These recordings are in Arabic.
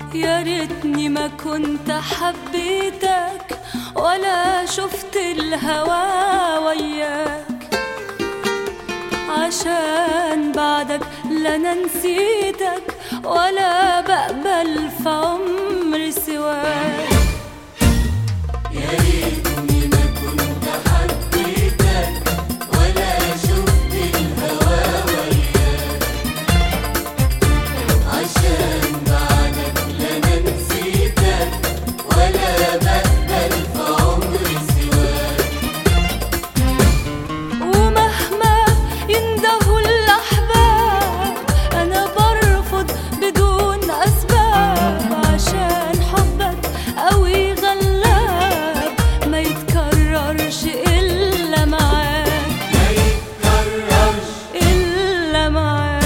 يا ريتني ما كنت حبيتك ولا شفت الهوى وياك، عشان بعدك لا انا نسيتك ولا بقبل في عمري سواك. يا ريتني ما كنت حبيتك ولا شفت الهوى وياك، عشان بعدك لا انا نسيتك ولا بقبل في عمري سواك. ومهما يندهوا الأحباب أنا برفض بدون أسباب، عشان حبك قوي غلاب ما يتكررش إلا معاك، ما يتكررش إلا معاك.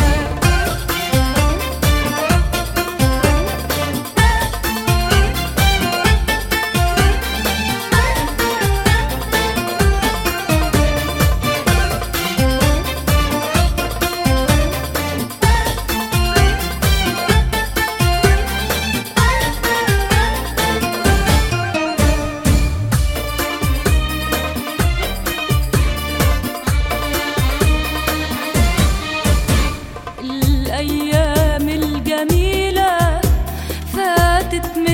الأيام الجميلة فاتت